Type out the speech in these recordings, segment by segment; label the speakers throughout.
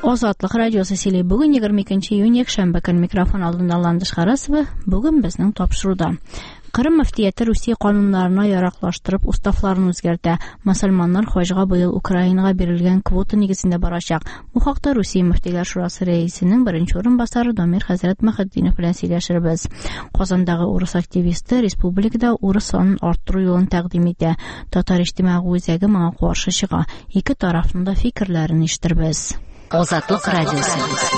Speaker 1: Азатлык радиосы сөйли. Бүген 22 июнь якшәмбе көн микрофон алдында Ландыш Харасова. Бүген безнең тапшыруда. Кырым мөфтияте Русия кануннарына яраклаштырып уставларын үзгәртә. Мөселманнар хаҗга быел Украинага бирелгән квота нигезендә барачак. Бу хакта Русия мөфтиләр шурасы рәисенең беренче орынбасары Дамир хәзрәт Мәхәддинов белән сөйләшербез. Казандагы урыс активисты республикада урыс санын арттыру юлын тәкъдим итә. Татар иҗтимагый үзәге моңа каршы чыга. Ике тарафның да фикерләрен ишетербез. Азатлык радиосы.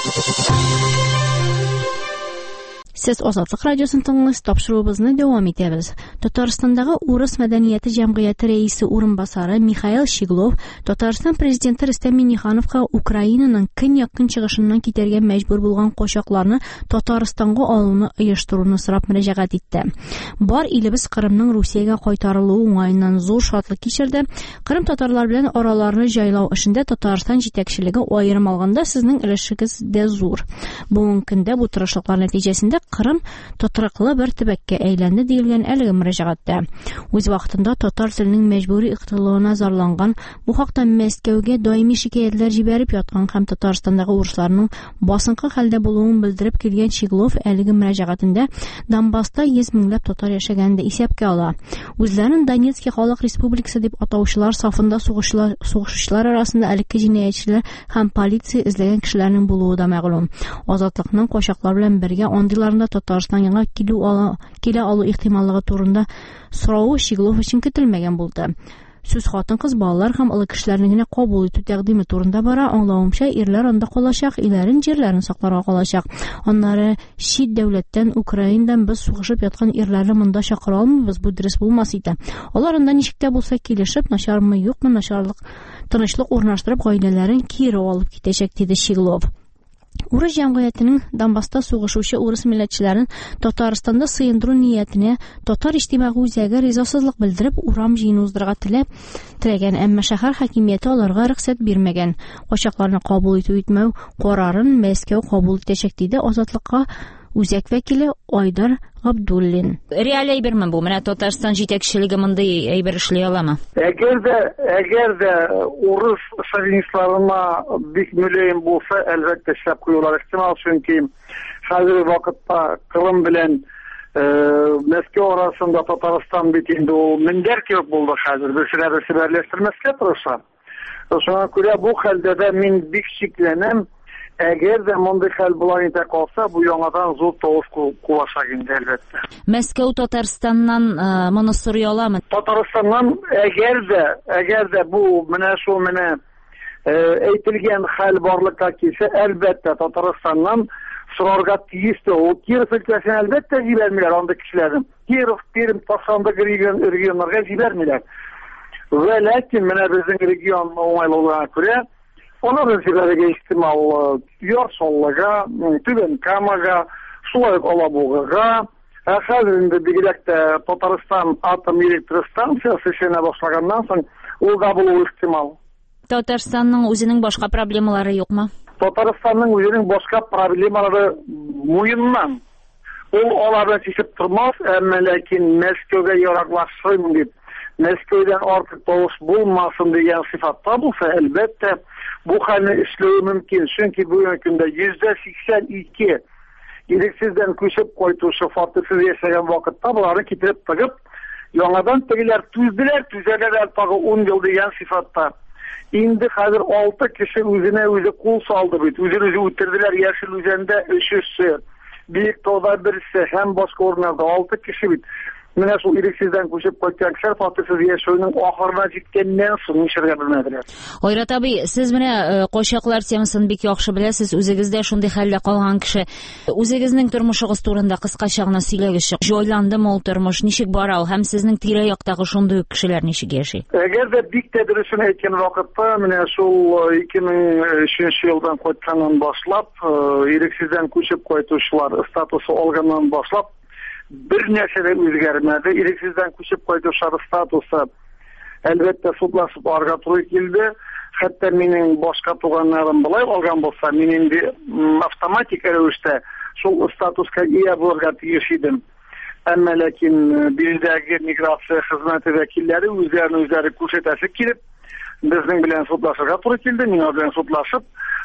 Speaker 1: Сез Азатлык радиосын тыңлыйсыз, тапшыруыбызны дәвам итәбез. Татарстандагы урыс мәдәнияте җәмгыяте рәисе урынбасары Михаил Щеглов Татарстан президенты Рөстәм Миңнехановка Украинаның көньяк чыгышыннан китәргә мәҗбүр булган качакларны Татарстанга алуны оештыруны сорап мөрәҗәгать итте. Бар илебез Кырымның Русиягә кайтарылуы уңаеннан зур шатлык кичерде. Кырым татарлар белән араларны җайлау эшендә Татарстан җитәкчелеге аерым алганда сезнең өлешегез дә зур. Бүгенге көндә бу тырышлыклар нәтиҗәсендә Кырым тотрыклы бер төбәккә әйләнде дигән әлеге мөрәҗәгатьтә. Үз вакытында татар теленең мәҗбүри ихтилалына зарланган, бу хакта Мәскәүгә даими шикаятьләр җибәреп яткан һәм Татарстандагы урысларның басынкы хәлдә булуын белдереп килгән Щеглов әлеге мөрәҗәгатендә Донбасста 100 меңләп татар яшәгәнде исәпкә ала. Үзләрен Донецкий халык республикасы дип атаучылар сафында сугышучылар арасында әлеге җинаятьчеләр һәм полиция эзләгән кешеләрнең булуы да мәгълүм. Азатлыкның качаклар белән бергә андыйларында Татарстанга килә алу ихтималлыгы турында сорау Щеглов өчен көтелмәгән булды. Сүз хатын-кыз, балалар һәм олы кешеләрне генә кабул итү тәкъдиме турында бара. Аңлавымча, ирләр анда калачак, иләрен, җирләрен сакларга калачак. Аннары чит дәүләттән, Украинадан без сугышып яткан ирләрне монда чакыра алмыйбыз, бу дөрес булмас иде. Алар анда ничек тә булса килешеп, начармы, юкмы, начарлык, тынычлык урнаштырып, гаиләләрен кире алып китәчәк, диде Щеглов. Урыс җәмгыятенең Донбасста сугышучы урыс милләтчеләрен Татарстанда сыендыру ниятенә татар иҗтимагый үзәге ризасызлык белдереп урам җыены уздырырга теләгән, әмма шәһәр хакимияте аларга рөхсәт бирмәгән. Качакларны кабул итү-итмәү карарын Мәскәү кабул итәчәк, диде Азатлыкка үзәк вәкиле Айдар Габдуллин. Реаль әйберме бу? Менә Татарстан җитәкчелеге мондый әйбер эшли аламы?
Speaker 2: Әгәр дә урыс шовинистларына бик мөлаем булса, әлбәттә эшләп куюлар ихтимал, чөнки хәзерге вакытта Кырым белән Мәскәү арасында Татарстан бит инде ул мендәр кебек булды хәзер. Берсе берләштермәскә тырыша. Шуңа күрә бу хәлдә дә мин бик шикләнәм. Әгәр дә мондый хәл булар итә калса, бу яңадан зур тавыш кулашак инде әлбәттә.
Speaker 1: Мәскәү Татарстаннан моны сорый аламы?
Speaker 2: Татарстаннан әгәр дә бу менә шул әйтелгән хәл барлыкка килсә, әлбәттә Татарстаннан сорарга тиешле. Ул Киров өлкәсенә әлбәттә җибәрмиләр анда кешеләрне. Киров, Пермь, Татарстанда регионнарга җибәрмиләр. Ләкин менә безнең регион уңайлыгына күрә Onların sibirge ihtimal Yarsallığa, Tüben Kamaga, Sulayık Alabuğaga, Hazırında birlikte Tataristan Atom Elektrostansiyası işine başlagandan sonra o da bu ihtimal.
Speaker 1: Татарстанның үзенең башка проблемалары юкмы?
Speaker 2: Татарстанның үзенең башка проблемалары муеннан. Ул аларны чишеп тормас, әмма ләкин Мәскәүгә яраклашсын дип, Мәскәүдән артык тавыш булмасын дигән сыйфатта булса, әлбәттә бу хәлне эшләү мөмкин. Чөнки бүгенге көндә 82 ирексездән күчеп кайтучы фатирсыз яшәгән вакытта буларны китереп тыгып, яңадан тегеләр түзәләр тагы 10 ел дигән сыйфатта. Инде хәзер 6 кеше үзенә үзе кул салды бит. Үзен үтерделәр Яшел үзәндә 3-се, Биектауда 1-се һәм башка урыннарда 6 кеше бит. Менә шул ирексездән күчеп кайткан кешеләр фатирсыз яшәүнең ахырына җиткәннән соң нишәргә белмәделәр.
Speaker 1: Айрат абый, сез менә качаклар темасын бик яхшы беләсез. Үзегездә шундый хәлдә калган кеше. Үзегезнең тормышыгыз турында кыскача гына сөйләгез. Җайландымы ул тормыш, ничек бара ул һәм сезнең тирә-яктагы шундый кешеләр ничек яши?
Speaker 2: Әгәр дә бик тә дөресен әйткән вакытта, менә шул 2003 елдан кайтканнан башлап, ирексездән күчеп кайтучылар статусы алганнан башлап bir нәрсә дә үзгәрмәде. Ирексездән күчеп кайтучылар статусы әлбәттә судлашып арга туры килде. Хәтта минем башка туганнарым булай алган булса, мин инде автоматик рәвештә шул статуска ия булырга тиеш идем. Әмма ләкин биздәге миграция хезмәте вәкилләре үзләрен күрсәтәсе килеп, безнең белән судлашырга туры килде. Мин белән судлашып,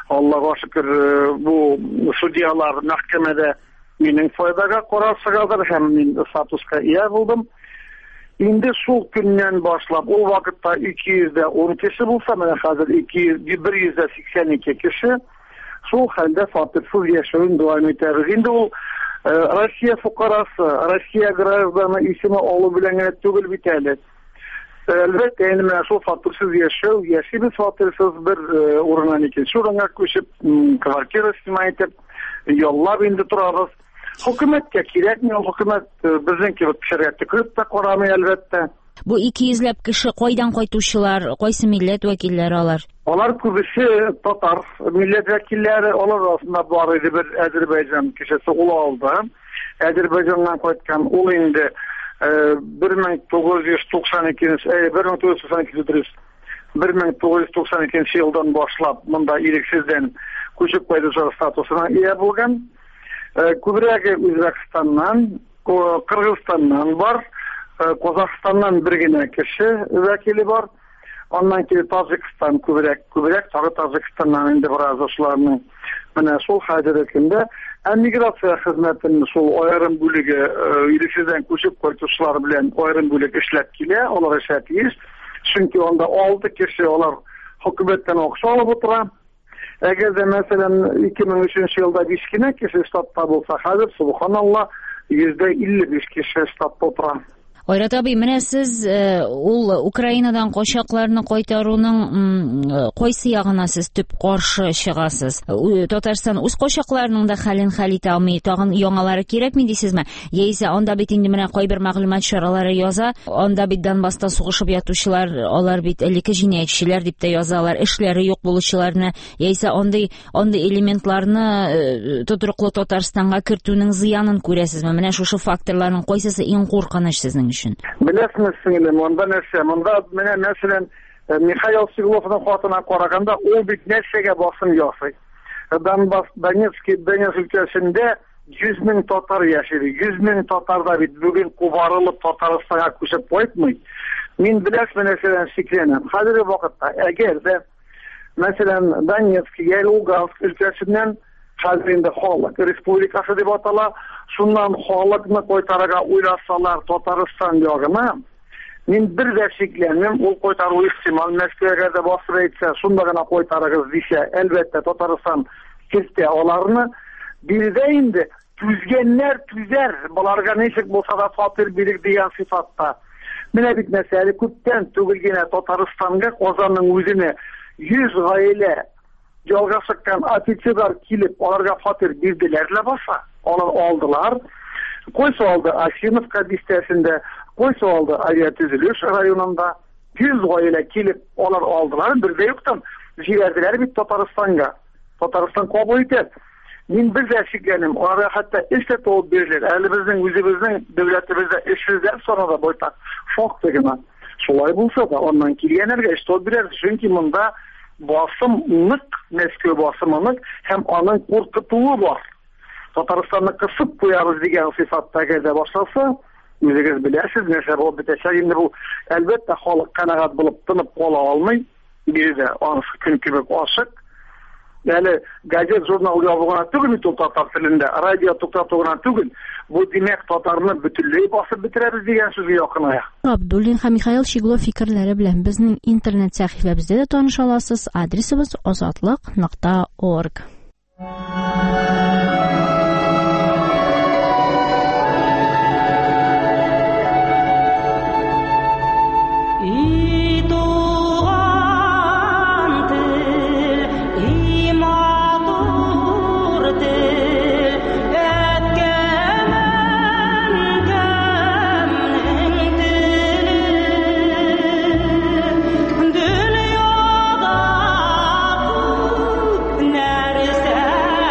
Speaker 2: Allah'a şükür bu sudyalar mahkemede mening foydaga karar çıkardı hem men statuska iya buldum. Indi şol günden başlap o vakitda 210 kişi bulsa mana hazır 182 kişi şol halde fatırsız yaşayın devam eder. Indi o Россия fukarası, Россия grazdanı ismi oğlu bilen tügül biteli. Elbette yani şu fatırsız yaşayıp fatırsız bir uğrunan iken. Şurana köşüp kvartira istimayet yollab indi turarız. Hükümetke kirek mi? Hükümet bizimki şeriatı kırıp da koramı elbette.
Speaker 1: Bu 200'lep kişi koydan koytuşular, koysu milletvekilleri olar?
Speaker 2: Olar kübisi Tatar milletvekilleri olar aslında bu arada bir Azerbaycan kişisi ulu oldu. Azerbaycan'dan koytkan ulu indi 1992 yıldan başlap bunda iriksizden küçük koyducu statusuna iya bulgan. Kübrəki Özbekistan'dan, Kırgızistan'dan var, Kazakistan'dan bir gene kişi vekili var. Ondan ki Tacikistan kübrək, Tacikistan'dan indi biraz oşlarının sol haydedekinde. Migrasiya hizmetinin sol ayrım bölüge, iriksizden küçük koyducular bilen ayrım bölüge işlep kile, olar işletiyiz. Çünkü onda 6 kişi olar hükümetten okşa alıp oturan. Eğer de mesela 2003 yılda biskine kişi statta bulsa hazır subhanallah %55 kişi statta oturan.
Speaker 1: Oyrat abi, mene siz Ukrainadan qoşaqlarını koytaruның qoysi yağına siz tüp qarşı шығасыз. Tatarstan uz qoşaqlarının da halin halit almay, tağın yoңалары керек mi deysizmi? Yeyse onda bit indi mene qoy bir мәгълүмат şaralары yaza, onda bit Donbass'ta soğuşup yatuşular, olar bit elike jinayetçiler dip de yazalar, işleri yok buluşularını, yeyse onda elementlarını tuturuqlu Tatarstan'a kirtүүнүң ziyanын көресizmi? Mene şu faktorların qoysası en qorqыныч sizin için.
Speaker 2: Bilesiniz singlim, onda nesem, onda mesela Mikhail Siglov'un xotuna qaraganda o bir nesege basın yasay. Donetsk ülkesinde 100 bin Tatar yaşaydı. 100 bin Tatar da bugün kuvarılıp Tataristan'a köşüp koytmay. Men bilesiniz mesela siklenim. Hazır vakitte eğer de mesela Donetsk, Lugansk ülkesinden hazırında Halk Respublikası deb atala, şundan halkını koytaraga uylasalar Tataristan yog'ina, men bir de siklenim, o koytarı ihtimal Moskvaga da basıp etse, şundagina koytaragız dese, elbette Tataristan kirte olarını birde indi tüzgenler tüzer, bularga neçik bolsa da fatır bilik degan sifatda. Mine bit mesele köpten tügülgene Tataristan'ga Kozan'ın özüne 100 aile yolga çıkan atitçiler kilip onlarga fatır birdilerle basa. Onlar aldılar. Koysa aldı Aşinovka distesinde, koysa aldı Avyatüzülüş rayonunda 100 aile kilip onlar aldılar. Bir de yoktan jiverdiler bir Tataristan'ga. Tataristan kabul eder. Men bir de şiklenim. Onlara hatta işlet olup verilir. Elimizden, yüzümüzden, devletimizde işsizler sonra da boytak. Şok degine. Solay bulsa da ondan kirgenerge işte olup verir. Çünkü bunda basımlık, Moskva basımlık hem onun korkutuğu var. Tataristan'ı kısıp koyarız degen sifatta gerde başlasa, özünüz bilirsiniz, mesela o bitecek. Şimdi bu elbette halk kanaat bulup tınıp kola almay. Bir de anısı gün kübük aşık. Yani gazet jurnal yazılan tügül Tatar tilinde, radyo tutatığına tügül. Bu demek Tatarını bütünlüğü basıp bitireriz degen sözü yakınaya.
Speaker 1: Abdullin ha Mikhail Shiglov fikirleri bilen bizning internet sahifamizda da tanışa alasız. Adresimiz ozodlik.org.
Speaker 3: Nerede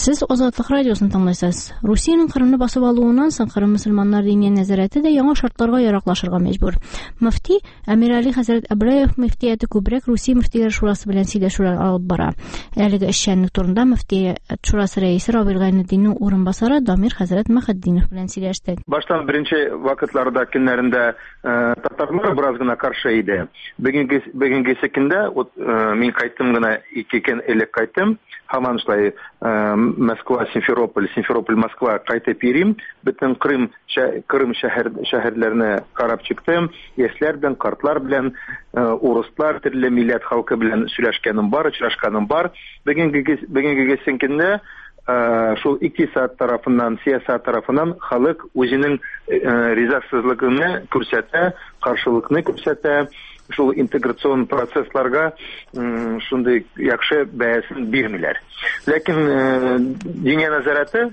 Speaker 1: Siz Azadlık Radiosu'nu tanlıyorsunuz. Rusiyanın Kırım'ı basıp alığından soň Kırım Müslümanlar diniye nezareti de yaňa şartlarga yaraklaşırga mecbur. Müfti Emir Ali Hazret Abrayev müftiyeti Kubrek Rusiya Müftiler Şurası bilen sileşүүлer alıp bara. Eligi işçenlik turunda Müftiyet Şurası reisi Ravil Gaynuddin'in urunbasary Damir Hazret Mahaddinov bilen sileşdi.
Speaker 3: Baştan birinci vakitlarda günlerinde Tatarlar biraz gına karşı idi. Bugünkü günde men kaytım gına 2 gün elek kaytım. Haman şulay Moskva, Simferoполь, Moskva kayta pirim. Bütün Kırım şehirlerini karap çıktım. Eslerden, kartlar bilen, Uruslar, türlü millet halkı bilen süreşkenim var, uçraşkanım var. Bugünkü günkünde şu iktisat tarafından, siyaset tarafından halk özünün rızasızlığını kürsete, karşılıkını kürsete, şu integrasyon proseslarga şunday yakşı bäýäsin birmiler. Lakin diniýe nazarаты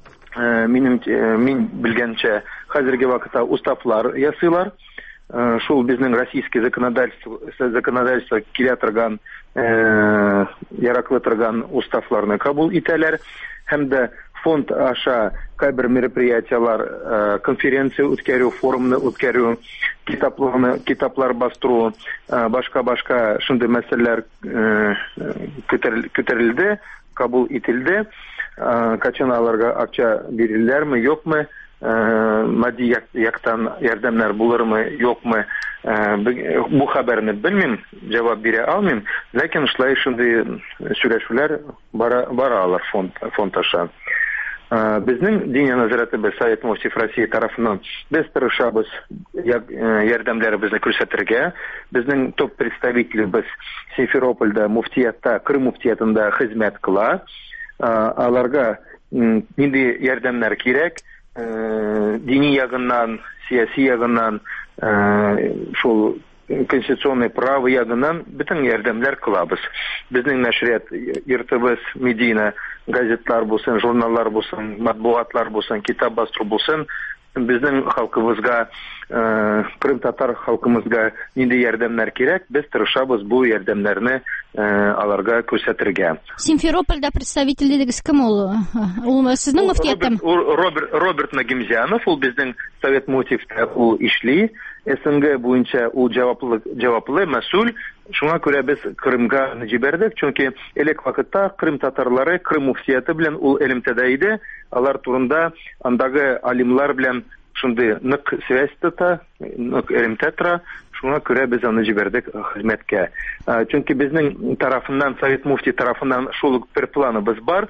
Speaker 3: min bilgençe hazırki vakıta ustaflar yasylar. Şul bizning rossiýski законодательство kile turgan yarakly turgan ustaflaryny kabul iteler. Hem de fond aşa kaybir meropриятиялар, konferensiýa ötkerýär, forumny ötkerýär, kitaplar bastırуу, başka şunday meseleler köterildi, kabul etildi. Kaçan alarga akça verirlermi, yok mu? Maddi yaktan yardımlar bulurmu, yok mu? Bu haberini bilmem, cevap bire almayayım. Lakin şulay şunday süreçler bara alır fond aşa. Bizning diniýe nazarati Sovet Mufti Rossiya tarafından biz tırışabız yardımlarımızı körsetirge. Bizning top представителimiz Simferopol'da muftiyatda, Kırım muftiyatında hizmet kılar. Alarga nindi yardımlar kerek. Dini ýagyndan, siyasi ýagyndan, şol konstituционный право ýagyndan bütün yardımlar kılabız. Bizning näşriýat ýurtybız, Medina, gazetler bolsun, jurnallar bolsun, matbuatlar bolsun, kitap bastırуу bolsun, bizning halkymyzga, Kırım tatar halkymyzga nindi yardımlar kerek, biz tırışabız bu yardımlaryny alarga körsetirge.
Speaker 1: Simferopol'da представитель dediğiniz kim ol? Ol sizning muftiyatdami?
Speaker 3: Robert Nagimzyanov, ol bizning Sovet Muftiýetde ol işli. SNG boýunça ol jawaply mesul. Şuna göre biz Kırımga jiberdik. Çünkü elek wagtda Kırım tatarlary Kırım muftiyati bilen ol elimtede idi. Alar turunda andagı alimlar bilen şunday nyk связь tuta, nyk elimtetra. Şuna göre biz onu jiberdik hizmetke. Çünkü bizning tarafından, Sovet Mufti tarafından şol bir planımız var.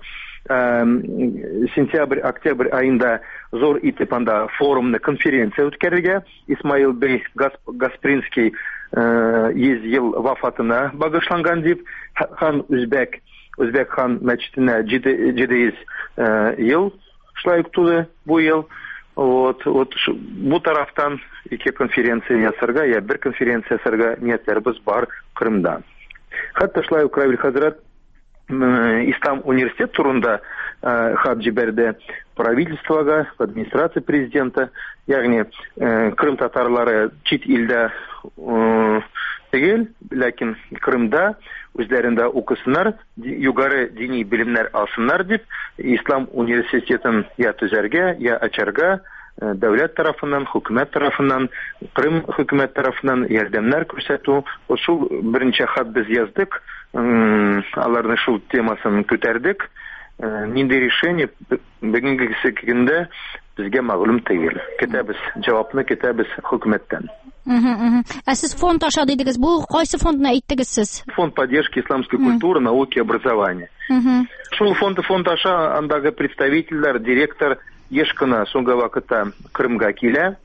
Speaker 3: Sentyabr, oktyabr ayında zor itip anda forumny konferensiýa ötkerge. İsmail Bey Gasprinski 100 ýyl wafatyna bagyşlangan dip Han Özbek Han meçitine 700 ýyl şulay tutdy bu ýyl. Bu taraftan iki konferensiýa ýasarga ýa bir konferensiýa ýasarga niýetlerimiz bar Kırımda. Hatta şulay Ravil Hazret İslam Üniversitet turunda hat jiberdi правительствога, администрация президента, ягни Kırım tatarlary çit ilde tegel, lakin Kırımda özlerinde okusunlar, yugary dini bilimler alsınlar dip İslam Üniversitetin ya tüzerge ya açarga devlet tarafından, hükümet tarafından, Kırım hükümet tarafından yardımlar körsetүү. Şol birinci hat biz yazdık. Alarny şol temasyny köterdik. Nindi решение bugünkü günde bizge maglum tegel. Ketebis jawapny ketebis hükümetten.
Speaker 1: Siz fond aşağı dediniz. Bu qaysı fonduna aitdiniz siz?
Speaker 3: Фонд поддержки исламской культуры, науки и образования. Шул фонд аша андагы представительлер, директор ешкына соңгы вакытта Kırımga килә.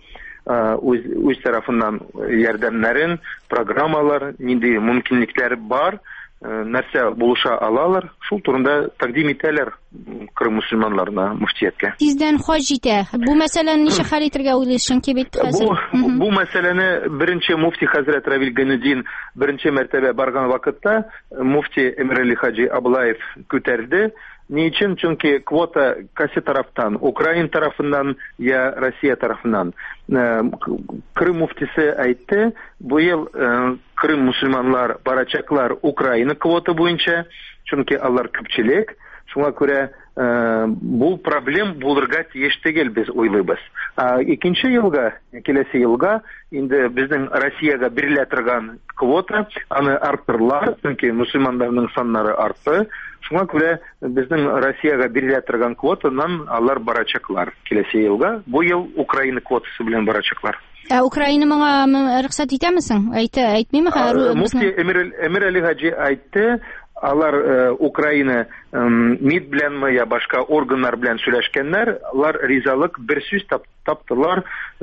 Speaker 3: Үз тарафынан ярдәмнәрен, программалар, нинди мөмкинлекләр бар. Нәрсә булыша алалар, шул турында тәкъдим итәләр Kırım мөселманнарына муфтиятка.
Speaker 1: Sizden хаҗ җитә. Бу мәсьәләне ничек хәл итәргә уйлыйсың ки бит хәзер?
Speaker 3: Бу мәсьәләне беренче муфти хәзрәт Равил Гайнуддин беренче мәртәбә барган вакытта муфти Эмир Али Хаҗи Аблаев күтәрде. Niçin? Çünkü kvota kaysi taraftan, Ukrayna tarafından ya Rusya tarafından. Kırım muftisi aytdı, bu yıl Kırım Müslümanlar baracaklar Ukrayna kvota boyunca. Çünkü onlar köpçülük. Şuna göre бу проблем булырга тиеш түгел без уйлыйбыз. Икенче елга, киләсе елга инде безнең Россиягә бирелә торган квота, аны арттыралар, чөнки мусульманнарның саннары артты. Шуңа күрә безнең Россиягә бирелә торган квотадан алар барачаклар киләсе елга. Бу ел Украина квотасы белән барачаклар.
Speaker 1: Украина моңа рөхсәт итәмесең? Әйтмиме?
Speaker 3: Муфти Эмир Али Хаджи әйтте, алар Украина МИД белән я башка органнар белән сөйләшкәннәр, алар ризалык бер сүз таптылар,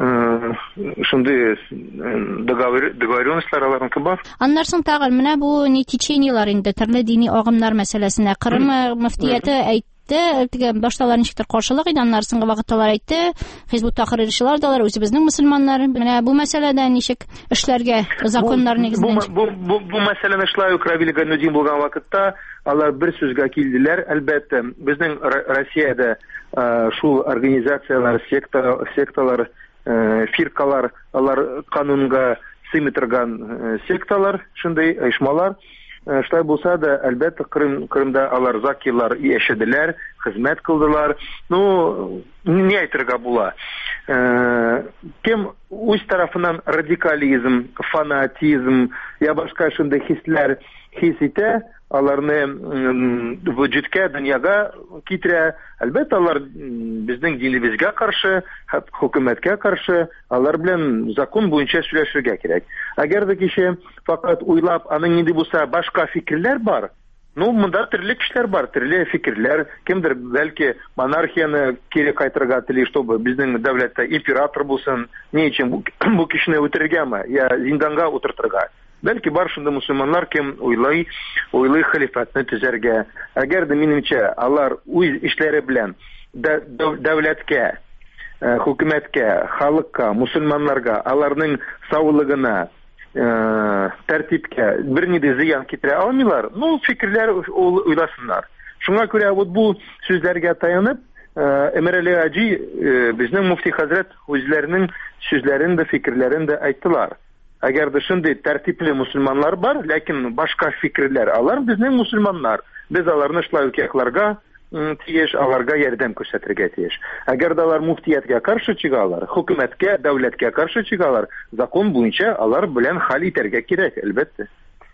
Speaker 3: шундый договоренностьлар аларның бар.
Speaker 1: Аннан соң тагын менә бу течениелар инде төрле дини агымнар мәсьәләсенә Кырым мөфтияте әйтте, башталар ничектер каршылык иде, аннан соңгы вакытталар әйтте, Хизбут Тахрирчылар да үзебезнең мусульманнар, менә бу мәсьәләдә ничек эшләргә законнар нигезендә?
Speaker 3: Бу мәсьәләне эшләү Равил Ганнудин булган вакытта алар бер сүзгә килделәр. Әлбәттә, безнең Россиядә шул организациялар, секталар, фиркалар, алар канунга сыймый торган секталар, шундый оешмалар. Шулай булса да, әлбәттә, Кырымда алар закирлар яшәделәр, хезмәт кылдылар. Не әйтергә була. Кем үз тарафыннан радикализм, фанатизм, я башка шундый хисләр хис итә, аларны вujudка, дөньяга китерә. Әлбәттә, алар безнең динебезгә каршы, хөкүмәткә каршы, алар белән закон буенча сөйләшергә кирәк. Әгәр дә кеше фақат уйлап, аның инде булса башка фикерләр бар, монда төрле кешеләр бар, төрле фикерләр. Кемдер бәлки монархияны кире кайтырга тели, чтобы безнең дәүләттә император булсын, ни өчен бу кешене үтерергәме, я зинданга утыртырга. Бәлки бар шунда мусульманнар кем уйлый халифатны төзәргә. Әгәр дә минемчә алар үз эшләре белән дәүләткә, хөкүмәткә, халыкка, мусульманнарга, аларның саулыгына, тәртипкә берни дә зыян китерә алмыйлар. Фикерләр уйласыннар. Шуңа күрә бу сүзләргә таянып, Эмир Али Хаджи, безнең муфти хәзрәт үзләренең сүзләрен дә, фикерләрен дә әйттеләр. Әгәр дә шундый тәртипле мусульманнар бар, ләкин башка фикерләр, алар безнең мусульманнар. Без аларны шулай ук якларга тиеш, аларга ярдәм күрсәтергә тиеш. Әгәр дә алар муфтияткә каршы чыгалар, хөкүмәткә, дәүләткә каршы чыгалар, закон буенча алар белән хәл итәргә кирәк, әлбәттә.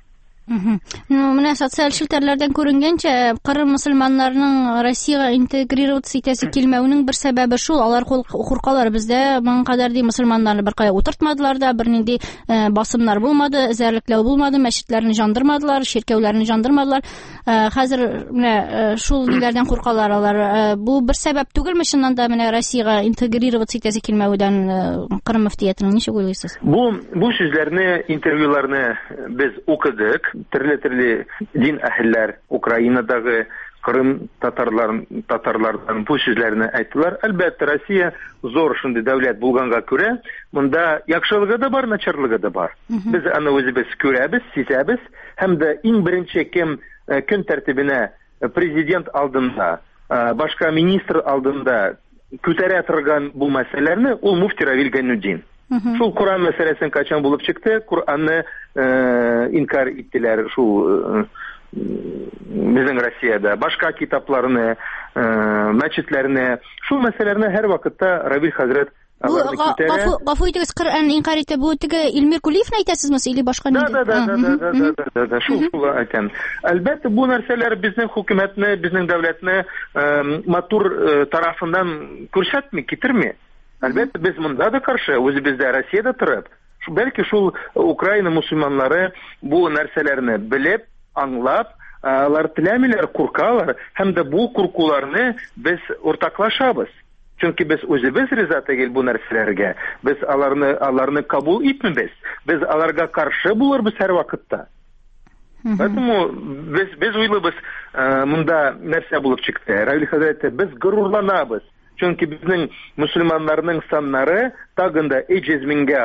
Speaker 1: Менә социаль челтәрләрдән күренгәнчә, Кырым мусульманнарының Россиягә интегрироваться итәсе килмәүнең бер сәбәбе шул, алар куркалар. Бездә моңа кадәр мусульманнарны беркая утыртмадылар да, бернинди басымнар булмады, эзәрлекләү булмады, мәчетләрне жандырмадылар, ширкәүләрне жандырмадылар. Хәзер менә шул ниләрдән куркалар алар. Бу бер сәбәп түгелме чыннан да менә Россиягә интегрироваться итәсе килмәүдән Кырым мөфтиятенең ничек уйлыйсыз?
Speaker 3: Бу сүзләрне, интервьюларны без укыдык. Төрле дин әһелләр, Украинадагы Кырым татарлардан бу сүзләрне әйттеләр. Әлбәттә, Россия зор шундый дәүләт булганга күрә, монда яхшылыгы да бар, начарлыгы да бар. Без аны үзебез күрәбез, сизәбез, һәм дә иң беренче кем көн тәртибенә президент алдында, башка министр алдында күтәрә торган бу мәсьәләләрне ул муфти Равил Ганнудин. Шул Кур'ан мәсьәләсен качан булып чыкты, Кур'анны инкар иттеләр шул безнең Россиядә. Башка китапларны, мәчетләрне, шул мәсьәләләрне һәр вакытта Равил хәзрәт аларны күтәрә.
Speaker 1: Гафу итегез, Кур'ан инкар итә, бу теге Илмир Кулиевны әйтәсезме, или башка нидә?
Speaker 3: Да, шул әйтәм. Әлбәттә, бу нәрсәләр безнең хөкүмәтне, безнең дәүләтне матур тарафыннан күрсәтми, китерми. Әлбәттә, без монда да каршы, үзебездә Россиядә торып, бәлки шул Украина мусульманнары бу нәрсәләрне белеп, аңлап, алар теләмиләр, куркалар, һәм дә бу куркуларны без уртаклашабыз. Чөнки без үзебез риза түгел бу нәрсәләргә. Без аларны кабул итмибез. Без аларга каршы булырбыз һәр вакытта. Поэтому без уйлыйбыз, монда нәрсә булып чыкты. Равил хәзрәт, без горурланабыз. Чөнки безнең мусульманнарның саннары тагын да 100 меңгә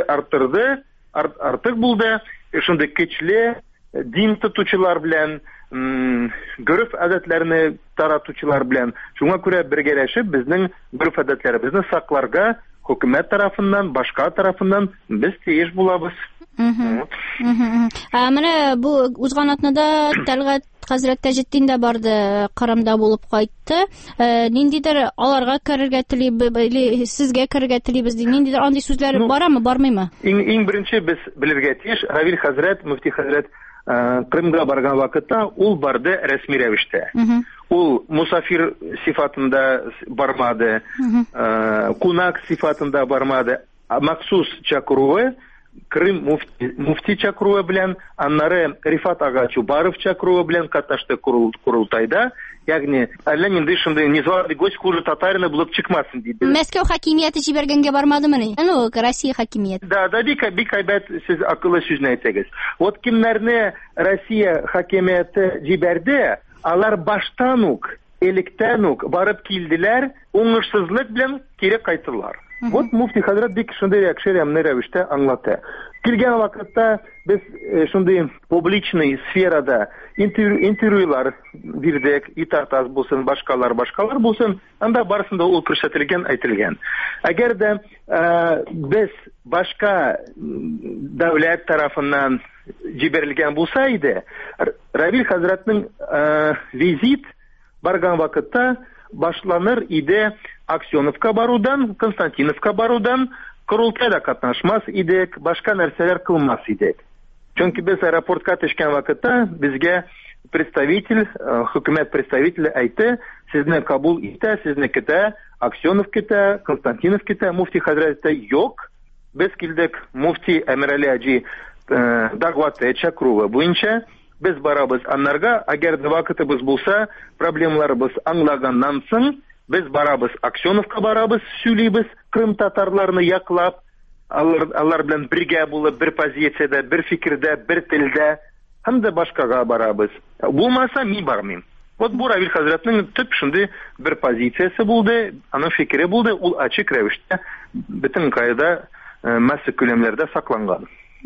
Speaker 3: артык булды. Шундый көчле дин тотучылар белән, гореф-гадәтләрне таратучылар белән. Шуңа күрә бергәләшеп безнең гореф-гадәтләребезне сакларга хөкүмәт тарафыннан, башка тарафыннан без тиеш булабыз.
Speaker 1: Менә бу узган атнада Тәлгать хәзрәт Таҗетдин дә барды, Кырымда булып кайтты. Ниндидер аларга керергә телибез, сезгә керергә телибез ди. Ниндидер андый сүзләр барамы, бармыймы?
Speaker 3: Иң беренче без белергә тиеш, Равил хәзрәт, мөфти хәзрәт Кырымга барган вакытта ул барды рәсми рәвештә. Ул мусафир сифатында бармады, кунак сифатында бармады. Махсус чакыруы Крым муфти чакыруы белән, аннары Рифат ага Чубаров чакыруы белән катнашты курултайда. Ягъни әллә нинди шундый незваный гость хуже татарина булып чыкмасын диде.
Speaker 1: Мәскәү хакимияте җибәргәнгә бармадымы ни? Россия хакимияте.
Speaker 3: Да, бик әйбәт сез акыллы сүзне әйтәгез. Вот кемнәрне Россия хакимияте җибәрде, алар баштан ук, электән ук барып килделәр, уңышсызлык белән кире кайтылар. Вот муфти хәзрәт бик шундый яхшы рәвештә аңлатты. Килгән вакытта без шундый публичный сферада интервьюлар бирдек, Итартас булсын, башкалар булсын, анда барысында ул күрсәтелгән, әйтелгән. Әгәр дә без башка дәүләт тарафыннан җибәрелгән булса иде, Равил хәзрәтнең визит барган вакытта башланыр иде Аксеновка барудан, Константиновка барудан, Курултайда катнашмас идек, башка нәрсәләр кылмас идек. Чөнки без аэропортка төшкән вакытта безгә представитель, хөкүмәт представителе әйтте, сезне кабул итә, сезне көтә, Аксенов көтә, Константинов көтә, муфти хәзрәте юк. Без килдек муфти Әмирәли хаҗи дәгъваты чакыруы буенча, без барабыз аннарга, әгәр вакытыбыз булса, проблемаларыбыз аңлаганнан соң, без барабыз Аксеновка барабыз, сөйлибез, Крым татарларны яклап, алар белән бергә булып, бер позициядә, бер фикердә, бер телдә, һәм дә башкага барабыз. Булмаса, мин бармыйм. Вот бу Равил хәзрәтнең төп шундый бер позициясе булды, аның фикере булды, ул ачык рәвештә бөтен кайда мәсьәлә күләмләрдә сакланган.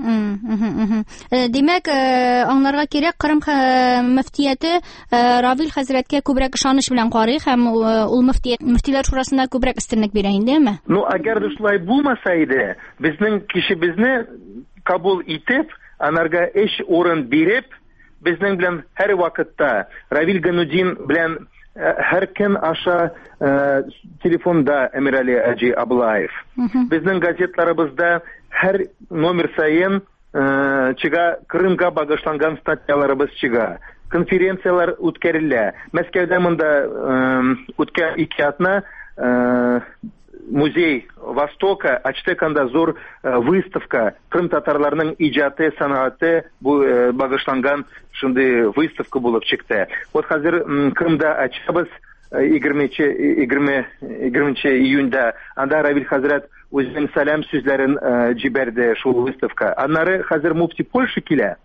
Speaker 1: Димәк, аңларга кирәк, Кырым мөфтияте Равил хәзрәткә күбрәк ышаныч белән карый һәм ул мөфтиләр шурасында күбрәк өстенлек бирә индеме?
Speaker 3: Әгәр дә шулай булмаса иде, безнең кишебезне кабул итеп, анарга эш урын биреп, безнең белән һәр вакытта Равил Ганудин белән һәр көн аша телефонда Әмирәли хаҗи Аблаев. Безнең газетларыбызда һәр номер сайын чыга, Крымга багышланган статьяларыбыз чыга. Конференциялар үткәрелә. Мәскәүдә монда үткән 2 атна музей Востока ачтыканда зур выставка, Крым татарларының иҗаты, сәнгате багышланган шундый выставка булып чыкты. Вот хәзер Крымда ачабыз 20 июньдә, анда Равил хәзрәт үзенең сәлам сүзләрен җибәрде шул выставка. Аннары хәзер муфти Польша килә.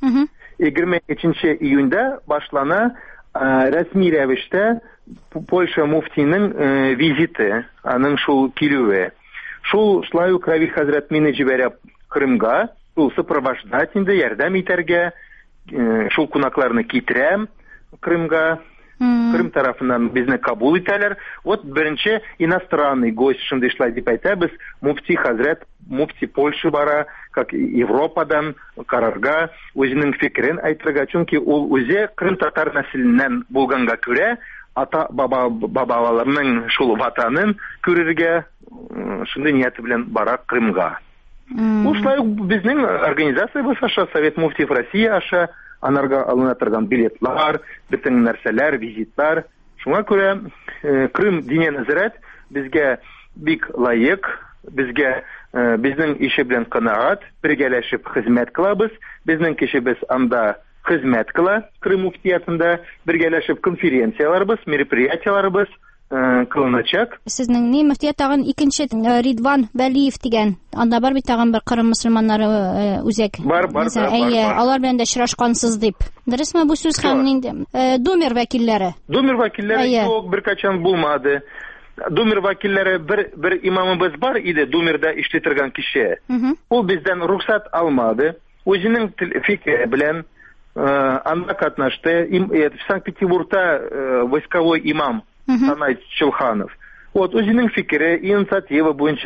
Speaker 3: 22 июньдә башлана рәсми рәвештә Польша муфтиның визиты, аның шул килүе. Шулай ук Равил хәзрәт мине җибәрә Крымга, шул сопровождать инде, ярдәм итәргә, шул кунакларны китерәм Крымга. Крым тарафынан безне кабул итәләр. Вот беренче иностранный гость, шундый шлай дип әйтәбез, муфти хәзрәт, муфти Польша бара, как Европадан карарга, үзенең фикерен әйтергә, чөнки ул үзе Крым татар нәселеннән булганга күрә, ата-бабаларның шул ватанын күрергә, шундый нияте белән бара Крымга. Ушулай безнең организациябыз аша, Совет муфтиев России аша, анарга алына торган билетлар, бөтен нәрсәләр, визитлар. Шуңа күрә Крым дине нәзарәт безгә бик лаек, безгә безнең ише белән канәгать, бергәләшеп хезмәт кылабыз. Безнең кешебез анда хезмәт кыла, Крым муфтиятында бергәләшеп конференцияларыбыз, мероприятияларыбыз кылыначак.
Speaker 1: Сезнең ни мөфтият тагын икенче Ридван Вәлиев дигән, анда бар бит тагын бер Кырым мөселманнары үзәк.
Speaker 3: Бар.
Speaker 1: Алар белән дә очрашкансыз дип. Дөресме бу сүз һәм инде Думер вәкилләре?
Speaker 3: Думер вәкилләре юк, беркачан булмады. Думер вәкилләре бер имамыбыз бар иде, Думерда эшләтергән кеше. Ул бездән рөхсәт алмады. Үзенең фикере белән анда катнашты. В Санкт-Петербургта войсковой имам Санай Челханов. Вот, үзенең фикере, инициатива буенча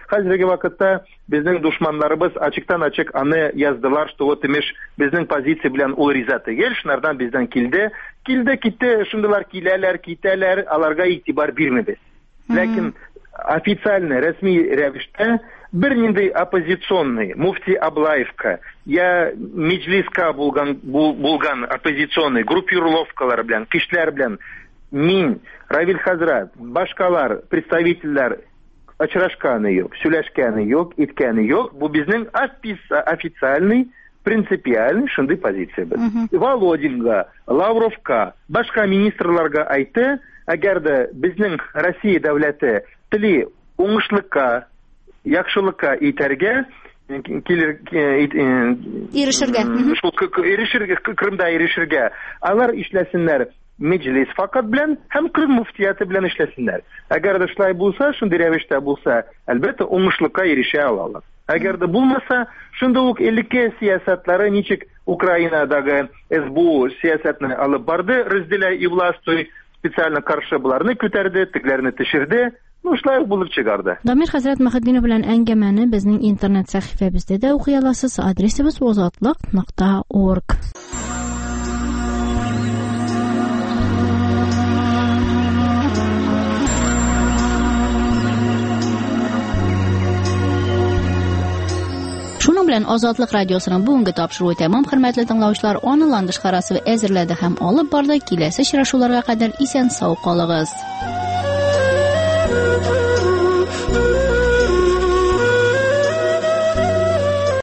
Speaker 3: Hozirgi vaqtda bizning dushmanlarimiz açıktan-açık аны yazdılar, что вот имеш bizning pozitsiya bilan ул риза түгел, шунардан bizdan kildi, kitdi, шундыйлар киләләр, китәләр, аларга игътибар бирмәбез. Ләкин официально, рәсми рәвештә бернинди оппозиционный, муфти Аблаевка, я Меджлиска булган оппозиционный группировкалар белән, кишләр белән, мин, Равил Хазрат, башкалар, представительләр очрашканы юк, сөйләшкәне юк, иткәне юк. Бу безнең официальный, принципиальный шундый позиция без. Володинга, Лавровка, башка министрларга айтты, әгәр дә безнең Россия дәүләте тели уңышлыкка, яхшылыкка итәргә, ирешергә, Крымда ирешергә, алар эшләсеннәр Меджлис факат белән һәм Крым муфтияты белән эшләсеннәр. Әгәр дә шулай булса, шундый рәвештә булса, әлбәттә уңышлыкка ирешә алалар. Әгәр дә булмаса, шунда ук элекке сиясәтләре ничек Украинадагы СБУ сиясәтне алып барды, разделяй и властвуй, специально каршы буларны күтәрде, тегеләрне төшерде. Шулай булып чыгарды.
Speaker 1: Дамир хәзрәт Мөхәддинов белән әңгәмәне безнең интернет сәхифәбездә дә укый аласыз. Адресыбыз ozodlik.org. Шуның белән Азатлык радиосының бүгенге тапшыруы тәмам, хөрмәтле тыңлаучылар. Аның ландыш карасы әзерләде һәм алып барды. Киләсе очрашуларга кадәр исән-сау калыгыз.